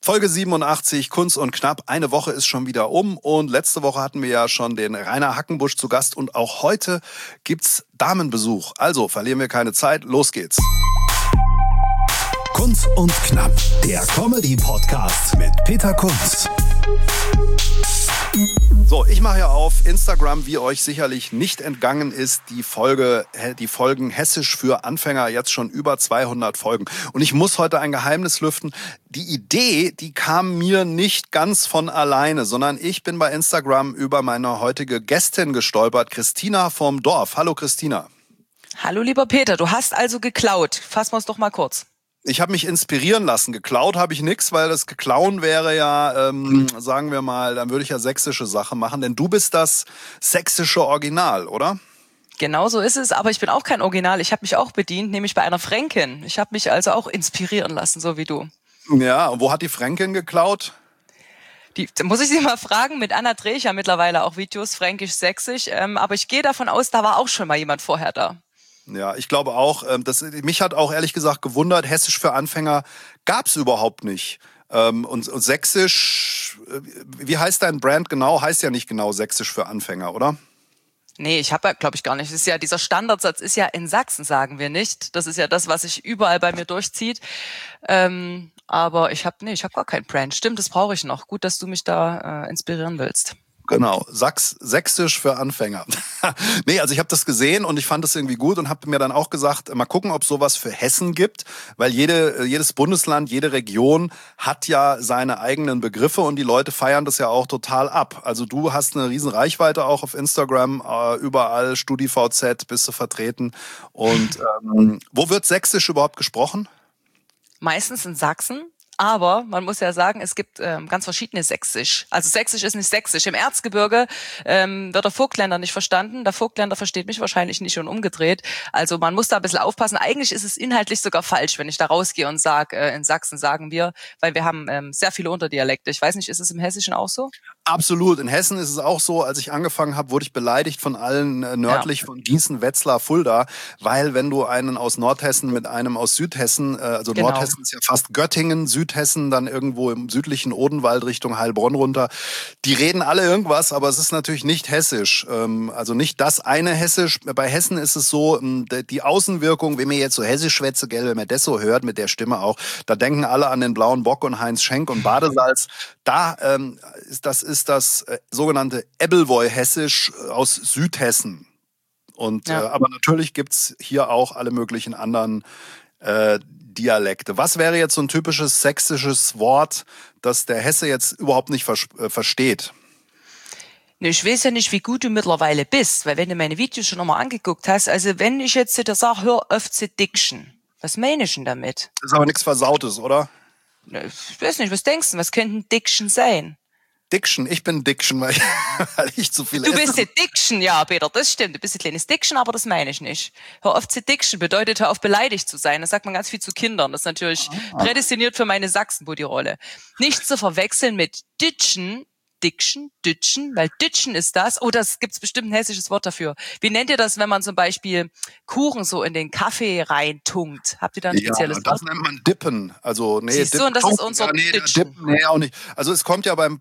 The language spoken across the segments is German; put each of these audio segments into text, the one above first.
Folge 87, Kunst und Knapp. Eine Woche ist schon wieder um und letzte Woche hatten wir ja schon den Rainer Hackenbusch zu Gast und auch heute gibt's Damenbesuch. Also verlieren wir keine Zeit, los geht's. Kunst und Knapp, der Comedy-Podcast mit Peter Kunz. So, ich mache ja auf Instagram, wie euch sicherlich nicht entgangen ist, die Folgen Hessisch für Anfänger, jetzt schon über 200 Folgen. Und ich muss heute ein Geheimnis lüften. Die Idee, die kam mir nicht ganz von alleine, sondern ich bin bei Instagram über meine heutige Gästin gestolpert, Christina vom Dorf. Hallo Christina. Hallo lieber Peter, du hast also geklaut. Fassen wir es doch mal kurz. Ich habe mich inspirieren lassen. Geklaut habe ich nichts, weil das Geklauen wäre ja, sagen wir mal, dann würde ich ja sächsische Sache machen. Denn du bist das sächsische Original, oder? Genau so ist es, aber ich bin auch kein Original. Ich habe mich auch bedient, nämlich bei einer Fränkin. Ich habe mich also auch inspirieren lassen, so wie du. Ja, und wo hat die Fränkin geklaut? Da muss ich sie mal fragen. Mit Anna drehe ich ja mittlerweile auch Videos, fränkisch-sächsisch. Aber ich gehe davon aus, da war auch schon mal jemand vorher da. Ja, ich glaube auch. Mich hat auch ehrlich gesagt gewundert, Hessisch für Anfänger gab's überhaupt nicht. Und Sächsisch, wie heißt dein Brand genau? Heißt ja nicht genau Sächsisch für Anfänger, oder? Nee, ich habe, glaube ich, gar nicht. Das ist ja, dieser Standardsatz ist ja in Sachsen, sagen wir nicht. Das ist ja das, was sich überall bei mir durchzieht. Aber ich habe gar kein Brand. Stimmt, das brauche ich noch. Gut, dass du mich da inspirieren willst. Genau, Sächsisch für Anfänger. Nee, also ich habe das gesehen und ich fand das irgendwie gut und habe mir dann auch gesagt, mal gucken, ob sowas für Hessen gibt, weil jedes Bundesland, jede Region hat ja seine eigenen Begriffe und die Leute feiern das ja auch total ab. Also du hast eine riesen Reichweite auch auf Instagram, überall StudiVZ bist du vertreten. Und wo wird Sächsisch überhaupt gesprochen? Meistens in Sachsen. Aber man muss ja sagen, es gibt ganz verschiedene Sächsisch. Also Sächsisch ist nicht Sächsisch. Im Erzgebirge wird der Vogtländer nicht verstanden. Der Vogtländer versteht mich wahrscheinlich nicht und umgedreht. Also man muss da ein bisschen aufpassen. Eigentlich ist es inhaltlich sogar falsch, wenn ich da rausgehe und sage, in Sachsen sagen wir, weil wir haben sehr viele Unterdialekte. Ich weiß nicht, ist es im Hessischen auch so? Absolut. In Hessen ist es auch so, als ich angefangen habe, wurde ich beleidigt von allen nördlich von Gießen, Wetzlar, Fulda, weil wenn du einen aus Nordhessen mit einem aus Südhessen, also genau. Nordhessen ist ja fast Göttingen, Südhessen, dann irgendwo im südlichen Odenwald Richtung Heilbronn runter, die reden alle irgendwas, aber es ist natürlich nicht hessisch. Also nicht das eine Hessisch. Bei Hessen ist es so, die Außenwirkung, wenn mir jetzt so hessisch schwätze, gell, wenn man das so hört, mit der Stimme auch, da denken alle an den Blauen Bock und Heinz Schenk und Badesalz. Da ist das sogenannte Ebbelwoi-Hessisch aus Südhessen. Und ja. Aber natürlich gibt's hier auch alle möglichen anderen Dialekte. Was wäre jetzt so ein typisches sächsisches Wort, das der Hesse jetzt überhaupt nicht versteht? Ne, ich weiß ja nicht, wie gut du mittlerweile bist, weil wenn du meine Videos schon nochmal angeguckt hast, also wenn ich jetzt dir sage, hör auf zu Diction, was meine ich denn damit? Das ist aber nichts Versautes, oder? Ich weiß nicht, was denkst du, was könnte ein Diction sein? Diction, ich bin Diction, weil ich zu viel esse. Du bist ja Diction, ja, Peter, das stimmt. Du bist ein kleines Diction, aber das meine ich nicht. Hör auf zu Diction bedeutet, hör auf beleidigt zu sein. Das sagt man ganz viel zu Kindern. Das ist natürlich prädestiniert für meine Sachsen-Buddy-Rolle. Nicht zu verwechseln mit Ditchen, Ditchen, weil Ditchen ist das. Oh, das gibt's bestimmt ein hessisches Wort dafür. Wie nennt ihr das, wenn man zum Beispiel Kuchen so in den Kaffee reintunkt? Habt ihr da ein spezielles Wort? Das nennt man Dippen. Also, nee, siehst du, und das ist unser Ditchen. Nee, auch nicht. Also, es kommt ja beim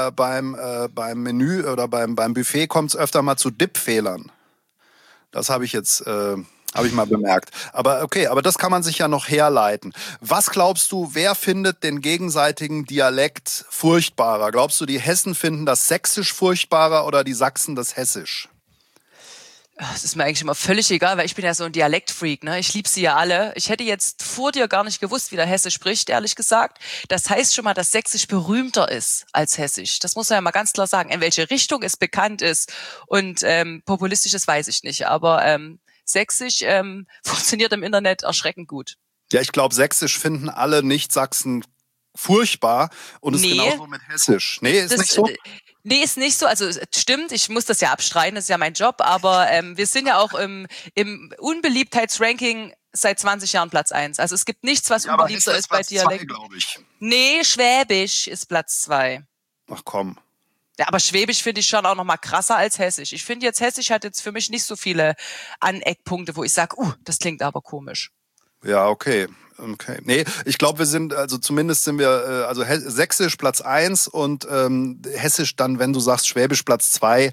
Menü oder beim Buffet kommt's öfter mal zu Dippfehlern. Das habe ich jetzt, habe ich mal bemerkt. Aber okay, aber das kann man sich ja noch herleiten. Was glaubst du, wer findet den gegenseitigen Dialekt furchtbarer? Glaubst du, die Hessen finden das Sächsisch furchtbarer oder die Sachsen das Hessisch? Es ist mir eigentlich immer völlig egal, weil ich bin ja so ein Dialektfreak, ne? Ich liebe sie ja alle. Ich hätte jetzt vor dir gar nicht gewusst, wie der Hesse spricht, ehrlich gesagt. Das heißt schon mal, dass Sächsisch berühmter ist als Hessisch. Das muss man ja mal ganz klar sagen. In welche Richtung es bekannt ist und populistisch, das weiß ich nicht. Aber Sächsisch funktioniert im Internet erschreckend gut. Ja, ich glaube, Sächsisch finden alle Nicht-Sachsen furchtbar und ist genauso mit Hessisch. Nee, ist nicht so? Nee, ist nicht so. Also stimmt, ich muss das ja abstreiten, das ist ja mein Job, aber wir sind ja auch im Unbeliebtheitsranking seit 20 Jahren Platz 1. Also es gibt nichts, was unbeliebter ist bei Dialekten. Glaube ich. Nee, Schwäbisch ist Platz 2. Ach komm. Ja, aber Schwäbisch finde ich schon auch noch mal krasser als Hessisch. Ich finde jetzt, Hessisch hat jetzt für mich nicht so viele Aneckpunkte, wo ich sage, das klingt aber komisch. Ja, okay. Okay. Nee, ich glaube, zumindest sind wir, also Sächsisch Platz 1 und Hessisch dann, wenn du sagst Schwäbisch Platz 2,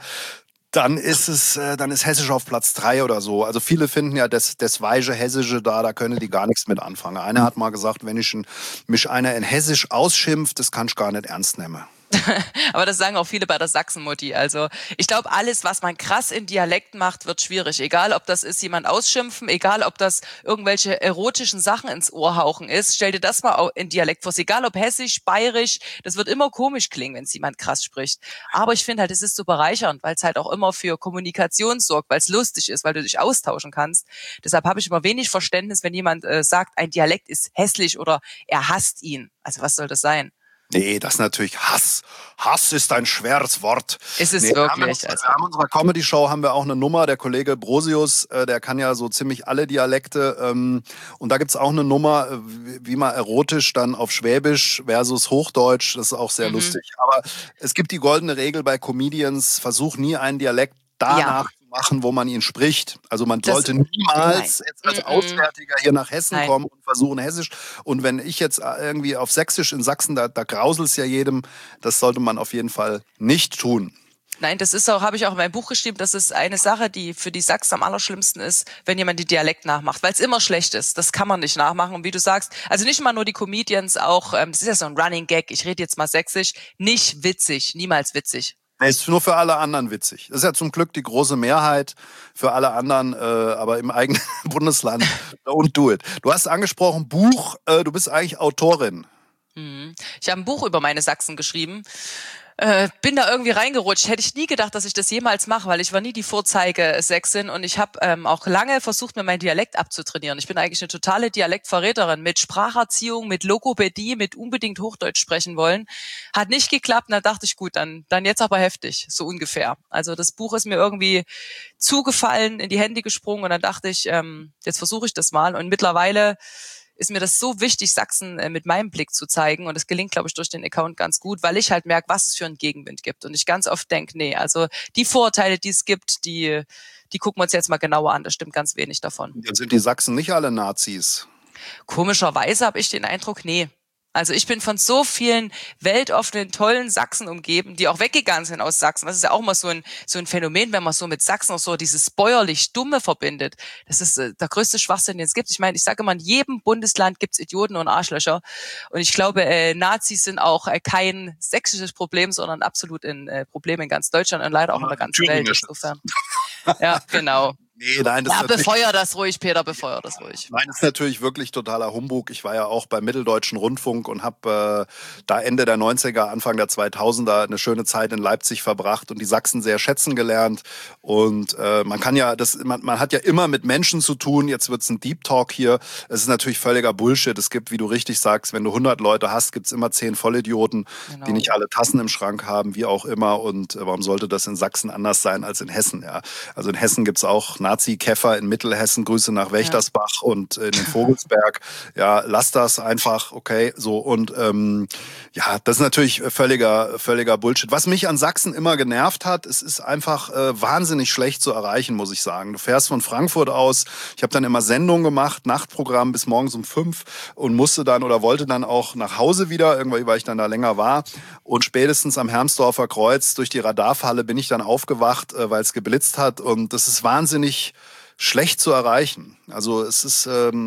dann ist Hessisch auf Platz 3 oder so. Also viele finden ja das weiche Hessische da können die gar nichts mit anfangen. Einer hat mal gesagt, wenn mich einer in Hessisch ausschimpft, das kann ich gar nicht ernst nehmen. Aber das sagen auch viele bei der Sachsenmutti. Also ich glaube, alles, was man krass in Dialekt macht, wird schwierig. Egal, ob das ist jemand ausschimpfen, egal, ob das irgendwelche erotischen Sachen ins Ohr hauchen ist. Stell dir das mal in Dialekt vor. Egal, ob hessisch, bayerisch, das wird immer komisch klingen, wenn es jemand krass spricht. Aber ich finde halt, es ist so bereichernd, weil es halt auch immer für Kommunikation sorgt, weil es lustig ist, weil du dich austauschen kannst. Deshalb habe ich immer wenig Verständnis, wenn jemand sagt, ein Dialekt ist hässlich oder er hasst ihn. Also was soll das sein? Nee, das ist natürlich Hass. Hass ist ein schweres Wort. Ist es nee, wirklich. Wir haben unserer Comedy-Show haben wir auch eine Nummer, der Kollege Brosius, der kann ja so ziemlich alle Dialekte. Und da gibt's auch eine Nummer, wie man erotisch dann auf Schwäbisch versus Hochdeutsch, das ist auch sehr lustig. Aber es gibt die goldene Regel bei Comedians, versuch nie einen Dialekt danach zu machen, wo man ihn spricht. Also man sollte niemals jetzt als Auswärtiger hier nach Hessen kommen und versuchen Hessisch. Und wenn ich jetzt irgendwie auf Sächsisch in Sachsen, da grauselt's ja jedem, das sollte man auf jeden Fall nicht tun. Nein, das ist auch, habe ich auch in meinem Buch geschrieben, das ist eine Sache, die für die Sachsen am allerschlimmsten ist, wenn jemand die Dialekt nachmacht, weil es immer schlecht ist. Das kann man nicht nachmachen. Und wie du sagst, also nicht mal nur die Comedians, auch, das ist ja so ein Running Gag, ich rede jetzt mal Sächsisch, nicht witzig, niemals witzig. Ist nur für alle anderen witzig. Das ist ja zum Glück die große Mehrheit für alle anderen, aber im eigenen Bundesland. Don't do it. Du hast angesprochen, Buch, du bist eigentlich Autorin. Ich habe ein Buch über meine Sachsen geschrieben. Bin da irgendwie reingerutscht. Hätte ich nie gedacht, dass ich das jemals mache, weil ich war nie die Vorzeige-Sächsin und ich habe auch lange versucht, mir meinen Dialekt abzutrainieren. Ich bin eigentlich eine totale Dialektverräterin mit Spracherziehung, mit Logopädie, mit unbedingt Hochdeutsch sprechen wollen. Hat nicht geklappt und da dachte ich, gut, dann jetzt aber heftig, so ungefähr. Also das Buch ist mir irgendwie zugefallen, in die Hände gesprungen und dann dachte ich, jetzt versuche ich das mal und mittlerweile ist mir das so wichtig, Sachsen mit meinem Blick zu zeigen. Und das gelingt, glaube ich, durch den Account ganz gut, weil ich halt merke, was es für einen Gegenwind gibt. Und ich ganz oft denke, nee, also die Vorurteile, die es gibt, die gucken wir uns jetzt mal genauer an. Da stimmt ganz wenig davon. Jetzt sind die Sachsen nicht alle Nazis. Komischerweise habe ich den Eindruck, nee. Also ich bin von so vielen weltoffenen, tollen Sachsen umgeben, die auch weggegangen sind aus Sachsen. Das ist ja auch mal so ein Phänomen, wenn man so mit Sachsen auch so dieses bäuerlich Dumme verbindet. Das ist der größte Schwachsinn, den es gibt. Ich meine, ich sage immer, in jedem Bundesland gibt's Idioten und Arschlöcher. Und ich glaube, Nazis sind auch kein sächsisches Problem, sondern absolut ein Problem in ganz Deutschland und leider auch in der ganzen Welt. Insofern. Ja, genau. Nee, nein, das befeuer das ruhig, Peter, befeuer das ruhig. Nein, das ist natürlich wirklich totaler Humbug. Ich war ja auch beim Mitteldeutschen Rundfunk und habe da Ende der 90er, Anfang der 2000er eine schöne Zeit in Leipzig verbracht und die Sachsen sehr schätzen gelernt. Und man hat ja immer mit Menschen zu tun. Jetzt wird's ein Deep Talk hier. Es ist natürlich völliger Bullshit. Es gibt, wie du richtig sagst, wenn du 100 Leute hast, gibt's immer 10 Vollidioten, genau, die nicht alle Tassen im Schrank haben, wie auch immer. Und warum sollte das in Sachsen anders sein als in Hessen? Ja, also in Hessen gibt's auch Nazi-Käfer, in Mittelhessen Grüße nach Wächtersbach und in den Vogelsberg. Ja, lass das einfach, okay, so. Und ja, das ist natürlich völliger Bullshit. Was mich an Sachsen immer genervt hat, es ist einfach wahnsinnig schlecht zu erreichen, muss ich sagen. Du fährst von Frankfurt aus, ich habe dann immer Sendungen gemacht, Nachtprogramm bis morgens um 5 und musste dann oder wollte dann auch nach Hause wieder, irgendwie, weil ich dann da länger war. Und spätestens am Hermsdorfer Kreuz durch die Radarfalle bin ich dann aufgewacht, weil es geblitzt hat. Und das ist wahnsinnig schlecht zu erreichen. Also es ist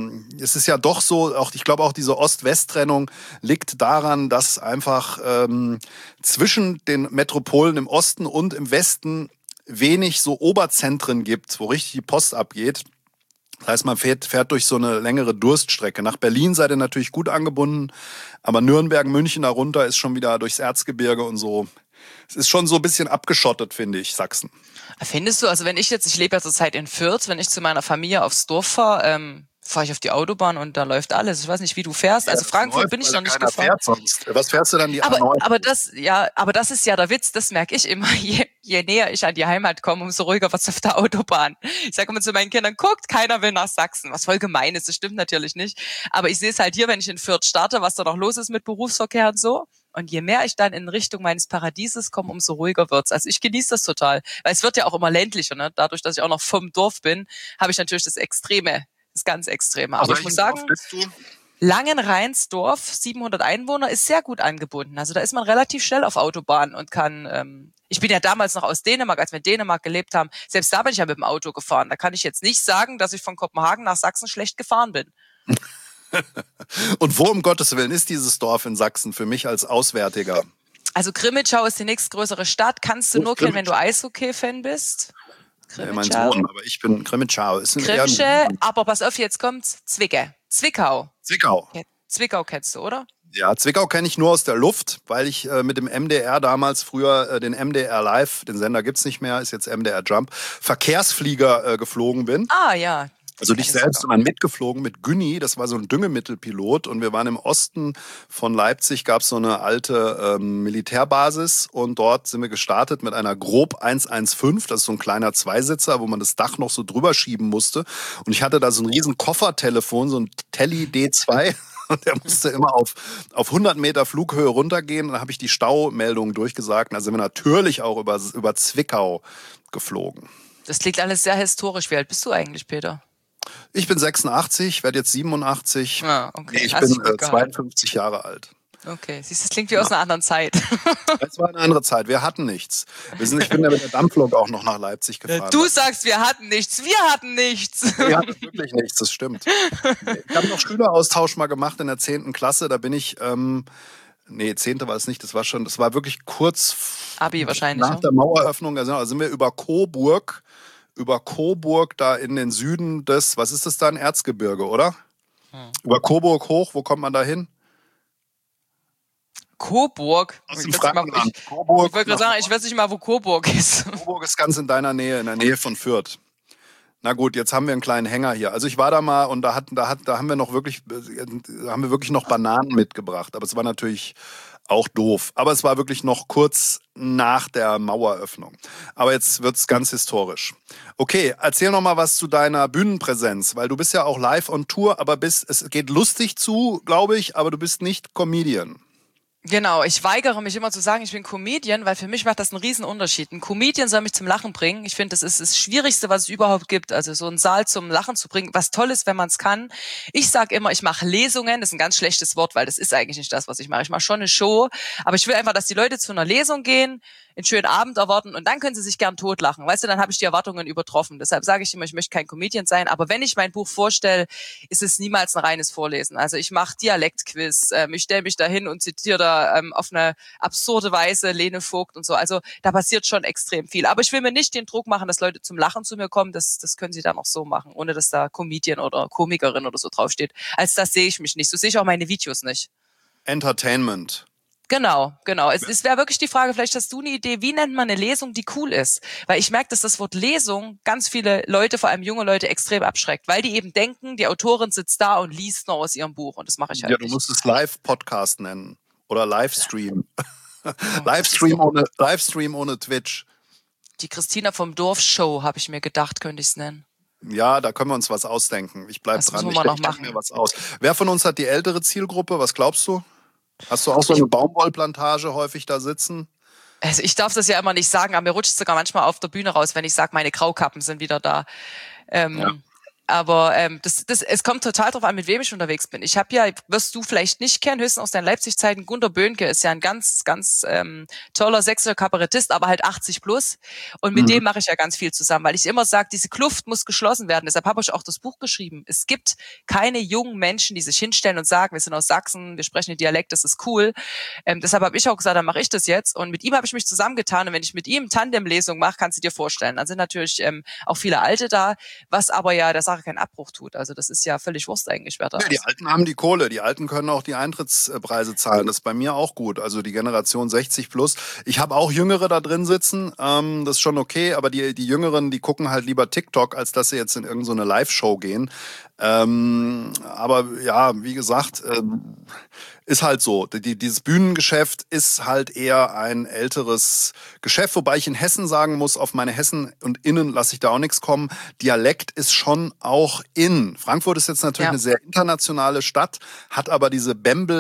ja doch so, auch ich glaube auch diese Ost-West-Trennung liegt daran, dass einfach zwischen den Metropolen im Osten und im Westen wenig so Oberzentren gibt, wo richtig die Post abgeht. Das heißt, man fährt durch so eine längere Durststrecke. Nach Berlin seid ihr natürlich gut angebunden, aber Nürnberg, München darunter ist schon wieder durchs Erzgebirge und so. Es ist schon so ein bisschen abgeschottet, finde ich, Sachsen. Findest du, also ich lebe ja zurzeit in Fürth, wenn ich zu meiner Familie aufs Dorf fahre, fahre ich auf die Autobahn und da läuft alles. Ich weiß nicht, wie du fährst. Also Frankfurt bin ich noch nicht gefahren. Fährt sonst. Was fährst du dann die A9? Aber das ist ja der Witz, das merke ich immer. Je näher ich an die Heimat komme, umso ruhiger wird's auf der Autobahn. Ich sage immer zu meinen Kindern, guckt, keiner will nach Sachsen. Was voll gemein ist, das stimmt natürlich nicht. Aber ich sehe es halt hier, wenn ich in Fürth starte, was da noch los ist mit Berufsverkehr und so. Und je mehr ich dann in Richtung meines Paradieses komme, umso ruhiger wird's. Also ich genieße das total. Weil es wird ja auch immer ländlicher, ne? Dadurch, dass ich auch noch vom Dorf bin, habe ich natürlich das extreme ist ganz extrem. Also Aber ich muss sagen, bist du? Langenreinsdorf, 700 Einwohner, ist sehr gut angebunden. Also da ist man relativ schnell auf Autobahn und kann, ich bin ja damals noch aus Dänemark, als wir in Dänemark gelebt haben, selbst da bin ich ja mit dem Auto gefahren. Da kann ich jetzt nicht sagen, dass ich von Kopenhagen nach Sachsen schlecht gefahren bin. Und wo um Gottes Willen ist dieses Dorf in Sachsen für mich als Auswärtiger? Also Krimitschau ist die nächstgrößere Stadt. Kannst du nur kennen, wenn du Eishockey-Fan bist. Mein Sohn, aber ich bin Krimitschau. Krimische, aber pass auf, jetzt kommt's. Zwickau. Zwickau. Zwickau kennst du, oder? Ja, Zwickau kenne ich nur aus der Luft, weil ich mit dem MDR damals früher den MDR Live, den Sender gibt's nicht mehr, ist jetzt MDR Jump, Verkehrsflieger geflogen bin. Ah, ja. Also nicht selbst, sondern mitgeflogen mit Günni, das war so ein Düngemittelpilot und wir waren im Osten von Leipzig, gab es so eine alte Militärbasis und dort sind wir gestartet mit einer Grob 115, das ist so ein kleiner Zweisitzer, wo man das Dach noch so drüber schieben musste und ich hatte da so ein riesen Koffertelefon, so ein Telly D2 und der musste immer auf 100 Meter Flughöhe runtergehen und dann habe ich die Staumeldungen durchgesagt und da sind wir natürlich auch über Zwickau geflogen. Das klingt alles sehr historisch. Wie alt bist du eigentlich, Peter? Ich bin 86, werde jetzt 87. Ah, okay. Ich bin 52 Jahre alt. Okay, siehst du, das klingt wie aus einer anderen Zeit. Es war eine andere Zeit, wir hatten nichts. Ich bin ja mit der Dampflok auch noch nach Leipzig gefahren. Du sagst, wir hatten nichts, wir hatten nichts. Wir hatten wirklich nichts, das stimmt. Ich habe noch Schüleraustausch mal gemacht in der 10. Klasse, da bin ich... 10. war es nicht, das war wirklich kurz Abi wahrscheinlich, nach der Maueröffnung, da sind wir über Coburg da in den Süden des, was ist das da, ein Erzgebirge, oder? Über Coburg hoch, wo kommt man da hin? Coburg? Aus dem Frankenland. Coburg. Ich wollte gerade sagen, ich weiß nicht mal, wo Coburg ist. Coburg ist ganz in deiner Nähe, in der Nähe von Fürth. Na gut, jetzt haben wir einen kleinen Hänger hier. Also ich war da mal und da haben wir wirklich noch Bananen mitgebracht. Aber es war natürlich auch doof. Aber es war wirklich noch kurz nach der Maueröffnung. Aber jetzt wird's ganz historisch. Okay, erzähl noch mal was zu deiner Bühnenpräsenz, weil du bist ja auch live on Tour, aber es geht lustig zu, glaube ich, aber du bist nicht Comedian. Genau, ich weigere mich immer zu sagen, ich bin Comedian, weil für mich macht das einen riesen Unterschied. Ein Comedian soll mich zum Lachen bringen. Ich finde, das ist das Schwierigste, was es überhaupt gibt. Also so einen Saal zum Lachen zu bringen, was toll ist, wenn man es kann. Ich sage immer, ich mache Lesungen. Das ist ein ganz schlechtes Wort, weil das ist eigentlich nicht das, was ich mache. Ich mache schon eine Show, aber ich will einfach, dass die Leute zu einer Lesung gehen, einen schönen Abend erwarten und dann können sie sich gern totlachen. Weißt du, dann habe ich die Erwartungen übertroffen. Deshalb sage ich immer, ich möchte kein Comedian sein, aber wenn ich mein Buch vorstelle, ist es niemals ein reines Vorlesen. Also ich mache Dialektquiz, ich stelle mich da hin und zitiere da auf eine absurde Weise Lene Vogt und so. Also da passiert schon extrem viel. Aber ich will mir nicht den Druck machen, dass Leute zum Lachen zu mir kommen. Das können sie dann auch so machen, ohne dass da Comedian oder Komikerin oder so draufsteht. Als das sehe ich mich nicht. So sehe ich auch meine Videos nicht. Entertainment. Genau. Es wäre wirklich die Frage, vielleicht hast du eine Idee, wie nennt man eine Lesung, die cool ist? Weil ich merke, dass das Wort Lesung ganz viele Leute, vor allem junge Leute, extrem abschreckt, weil die eben denken, die Autorin sitzt da und liest noch aus ihrem Buch und das mache ich halt nicht. Ja, du musst es Live-Podcast nennen oder Livestream. Livestream ohne Twitch. Die Christina vom Dorf Show, habe ich mir gedacht, könnte ich es nennen. Ja, da können wir uns was ausdenken. Ich bleib dran. Ich denke mir was aus. Wer von uns hat die ältere Zielgruppe? Was glaubst du? Hast du auch so eine Baumwollplantage häufig da sitzen? Also ich darf das ja immer nicht sagen, aber mir rutscht sogar manchmal auf der Bühne raus, wenn ich sage, meine Graukappen sind wieder da. Ja. Aber es kommt total drauf an, mit wem ich unterwegs bin. Ich habe ja, wirst du vielleicht nicht kennen, höchstens aus deinen Leipzig-Zeiten, Gunter Böhnke ist ja ein ganz, ganz toller sächsischer Kabarettist, aber halt 80 plus. Und mit dem mache ich ja ganz viel zusammen, weil ich immer sage, diese Kluft muss geschlossen werden. Deshalb habe ich auch das Buch geschrieben. Es gibt keine jungen Menschen, die sich hinstellen und sagen, wir sind aus Sachsen, wir sprechen den Dialekt, das ist cool. Deshalb habe ich auch gesagt, dann mache ich das jetzt. Und mit ihm habe ich mich zusammengetan. Und wenn ich mit ihm Tandemlesung mache, kannst du dir vorstellen. Dann sind natürlich auch viele Alte da, was aber ja der Sache keinen Abbruch tut. Also das ist ja völlig Wurst eigentlich, wer da ist. Die Alten haben die Kohle. Die Alten können auch die Eintrittspreise zahlen. Das ist bei mir auch gut. Also die Generation 60 plus. Ich habe auch Jüngere da drin sitzen. Das ist schon okay. Aber die Jüngeren, die gucken halt lieber TikTok, als dass sie jetzt in irgendeine Live-Show gehen. Aber ja, wie gesagt, Ist halt so. Dieses Bühnengeschäft ist halt eher ein älteres Geschäft, wobei ich in Hessen sagen muss, auf meine Hessen und Innen lasse ich da auch nichts kommen. Dialekt ist schon auch in. Frankfurt ist jetzt natürlich eine sehr internationale Stadt, hat aber diesen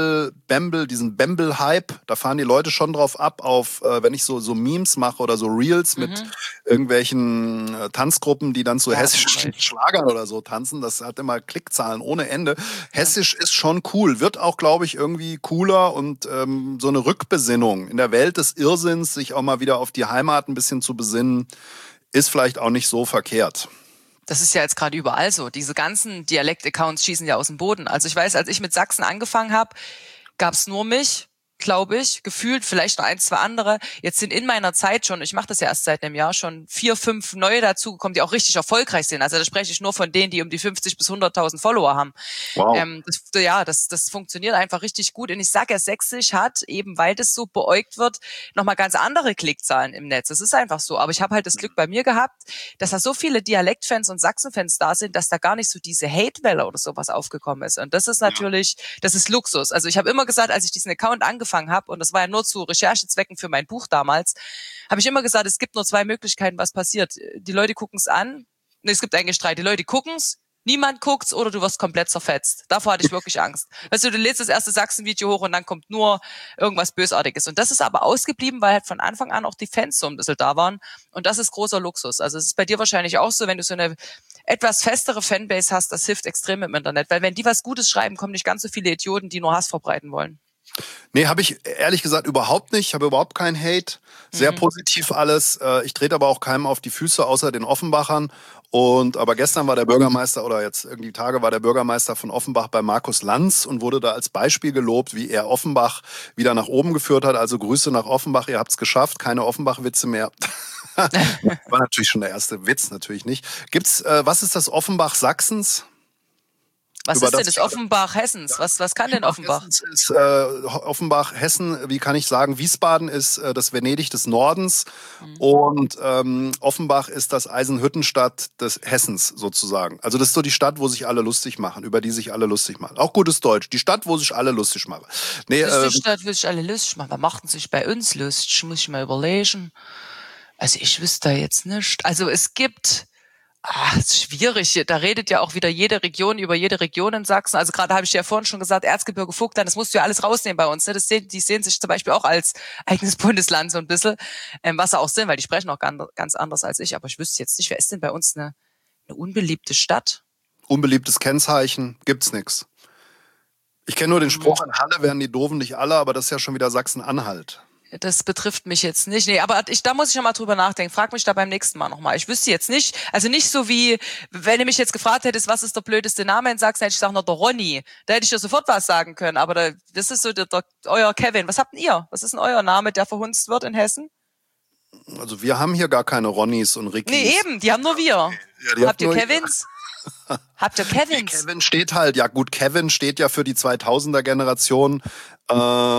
Bamble-Hype. Da fahren die Leute schon drauf ab, wenn ich so Memes mache oder so Reels mit irgendwelchen Tanzgruppen, die dann zu hessischen Schlagern oder so tanzen. Das hat immer Klickzahlen ohne Ende. Hessisch ist schon cool, wird auch, glaube ich, irgendwie cooler und so eine Rückbesinnung in der Welt des Irrsinns, sich auch mal wieder auf die Heimat ein bisschen zu besinnen, ist vielleicht auch nicht so verkehrt. Das ist ja jetzt gerade überall so. Diese ganzen Dialekt-Accounts schießen ja aus dem Boden. Also ich weiß, als ich mit Sachsen angefangen habe, gab es nur mich, glaube ich, gefühlt, vielleicht noch 1, 2 andere. Jetzt sind in meiner Zeit schon, ich mache das ja erst seit einem Jahr, schon 4, 5 neue dazugekommen, die auch richtig erfolgreich sind. Also da spreche ich nur von denen, die um die 50 bis 100.000 Follower haben. Wow. Das funktioniert einfach richtig gut. Und ich sage ja, Sächsisch hat, eben weil das so beäugt wird, nochmal ganz andere Klickzahlen im Netz. Das ist einfach so. Aber ich habe halt das Glück bei mir gehabt, dass da so viele Dialektfans und Sachsenfans da sind, dass da gar nicht so diese Hate-Welle oder sowas aufgekommen ist. Und das ist natürlich, das ist Luxus. Also ich habe immer gesagt, als ich diesen Account angefangen habe, und das war ja nur zu Recherchezwecken für mein Buch damals, habe ich immer gesagt, es gibt nur 2 Möglichkeiten, was passiert. Die Leute gucken es an, es gibt eigentlich 3, die Leute gucken es, niemand guckt's oder du wirst komplett zerfetzt. Davor hatte ich wirklich Angst. Weißt du lädst das erste Sachsen-Video hoch und dann kommt nur irgendwas Bösartiges. Und das ist aber ausgeblieben, weil halt von Anfang an auch die Fans so ein bisschen da waren. Und das ist großer Luxus. Also es ist bei dir wahrscheinlich auch so, wenn du so eine etwas festere Fanbase hast, das hilft extrem im Internet. Weil wenn die was Gutes schreiben, kommen nicht ganz so viele Idioten, die nur Hass verbreiten wollen. Nee, habe ich ehrlich gesagt überhaupt nicht. Ich habe überhaupt keinen Hate. Sehr positiv alles. Ich trete aber auch keinem auf die Füße, außer den Offenbachern. Aber gestern war der Bürgermeister, oder jetzt irgendwie Tage war der Bürgermeister von Offenbach bei Markus Lanz und wurde da als Beispiel gelobt, wie er Offenbach wieder nach oben geführt hat. Also Grüße nach Offenbach, ihr habt's geschafft. Keine Offenbach-Witze mehr. War natürlich schon der erste Witz, natürlich nicht. Was ist das Offenbach Sachsens? Was ist denn das Offenbach Hessens? Was kann denn Offenbach? Offenbach, Hessen, wie kann ich sagen, Wiesbaden ist das Venedig des Nordens und Offenbach ist das Eisenhüttenstadt des Hessens sozusagen. Also das ist so die Stadt, wo sich alle lustig machen, über die sich alle lustig machen. Auch gutes Deutsch, die Stadt, wo sich alle lustig machen. Nee, das ist die Stadt, wo sich alle lustig machen. Wer machten sich bei uns lustig? Muss ich mal überlegen. Also ich wüsste da jetzt nicht. Also es gibt... das ist schwierig. Da redet ja auch wieder jede Region über jede Region in Sachsen. Also gerade habe ich ja vorhin schon gesagt, Erzgebirge, Vogtland, das musst du ja alles rausnehmen bei uns. Ne? Die sehen sich zum Beispiel auch als eigenes Bundesland so ein bisschen, was sie auch sind, weil die sprechen auch ganz anders als ich. Aber ich wüsste jetzt nicht, wer ist denn bei uns eine unbeliebte Stadt? Unbeliebtes Kennzeichen, gibt's nix. Ich kenne nur den Spruch, in Halle werden die Doofen nicht alle, aber das ist ja schon wieder Sachsen-Anhalt. Das betrifft mich jetzt nicht. Nee, aber da muss ich noch mal drüber nachdenken. Frag mich da beim nächsten Mal nochmal. Ich wüsste jetzt nicht, also nicht so wie, wenn du mich jetzt gefragt hättest, was ist der blödeste Name in Sachsen, hätte ich gesagt, der Ronny. Da hätte ich dir sofort was sagen können. Aber das ist so euer Kevin. Was habt denn ihr? Was ist denn euer Name, der verhunzt wird in Hessen? Also wir haben hier gar keine Ronnys und Rickys. Nee, eben, die haben nur wir. Ja, habt ihr Kevins? Habt ihr Kevins? Kevin steht halt, ja gut, Kevin steht ja für die 2000er-Generation. Wir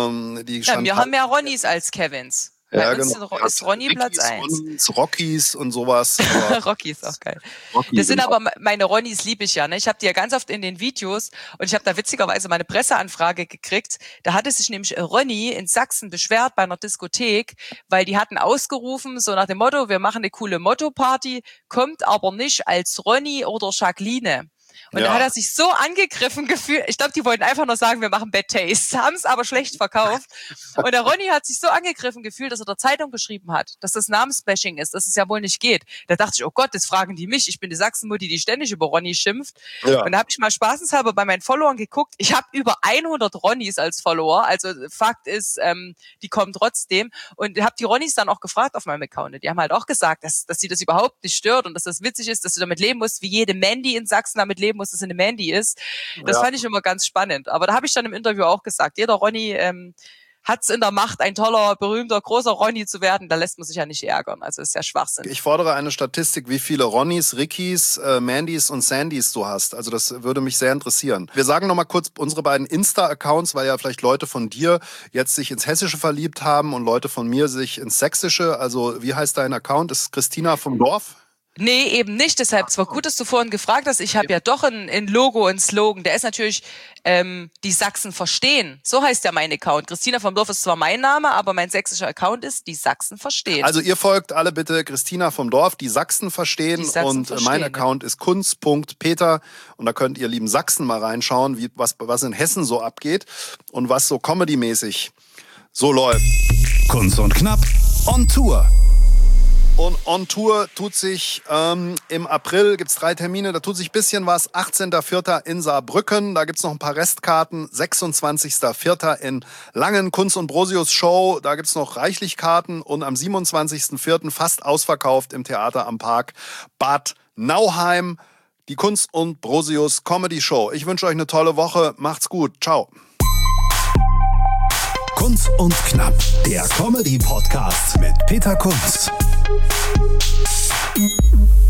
haben mehr Ronnys als Kevins. Bei uns ist Ronny Platz 1. Rockies und sowas. Rocky ist auch geil. Das sind aber meine Ronnys, liebe ich ja. Ne? Ich habe die ja ganz oft in den Videos und ich habe da witzigerweise mal eine Presseanfrage gekriegt. Da hatte sich nämlich Ronny in Sachsen beschwert bei einer Diskothek, weil die hatten ausgerufen, so nach dem Motto, wir machen eine coole Motto-Party, kommt aber nicht als Ronny oder Jacqueline. Und da hat er sich so angegriffen gefühlt. Ich glaube, die wollten einfach nur sagen, wir machen Bad Taste. Haben es aber schlecht verkauft. Und der Ronny hat sich so angegriffen gefühlt, dass er der Zeitung geschrieben hat, dass das Namensbashing ist, dass es ja wohl nicht geht. Da dachte ich, oh Gott, das fragen die mich. Ich bin die Sachsenmutti, die ständig über Ronny schimpft. Ja. Und da habe ich mal spaßenshalber bei meinen Followern geguckt. Ich habe über 100 Ronnys als Follower. Also Fakt ist, die kommen trotzdem. Und habe die Ronnys dann auch gefragt auf meinem Account. Die haben halt auch gesagt, dass sie das überhaupt nicht stört und dass das witzig ist, dass du damit leben musst, wie jede Mandy in Sachsen damit leben muss, dass es eine Mandy ist. Das fand ich immer ganz spannend. Aber da habe ich dann im Interview auch gesagt, jeder Ronny hat es in der Macht, ein toller, berühmter, großer Ronny zu werden. Da lässt man sich ja nicht ärgern. Also ist ja Schwachsinn. Ich fordere eine Statistik, wie viele Ronnys, Rickys, Mandys und Sandys du hast. Also das würde mich sehr interessieren. Wir sagen noch mal kurz unsere beiden Insta-Accounts, weil ja vielleicht Leute von dir jetzt sich ins Hessische verliebt haben und Leute von mir sich ins Sächsische. Also wie heißt dein Account? Ist Christina vom Dorf? Nee, eben nicht. Deshalb, es war gut, dass du vorhin gefragt hast. Ich habe ja doch ein Logo, ein Slogan. Der ist natürlich die Sachsen verstehen. So heißt ja mein Account. Christina vom Dorf ist zwar mein Name, aber mein sächsischer Account ist die Sachsen verstehen. Also ihr folgt alle bitte Christina vom Dorf, die Sachsen verstehen. Die Sachsen und verstehen, mein Account ist kunz.peter. Und da könnt ihr lieben Sachsen mal reinschauen, was in Hessen so abgeht und was so comedymäßig so läuft. Kunz und Knapp on Tour. Und on Tour tut sich im April, gibt's 3 Termine, da tut sich ein bisschen was. 18.04. in Saarbrücken, da gibt's noch ein paar Restkarten. 26.04. in Langen, Kunz und Brosius Show, da gibt's noch reichlich Karten. Und am 27.04. fast ausverkauft im Theater am Park Bad Nauheim, die Kunz und Brosius Comedy Show. Ich wünsche euch eine tolle Woche, macht's gut, ciao. Kunz und Knapp, der Comedy-Podcast mit Peter Kunz.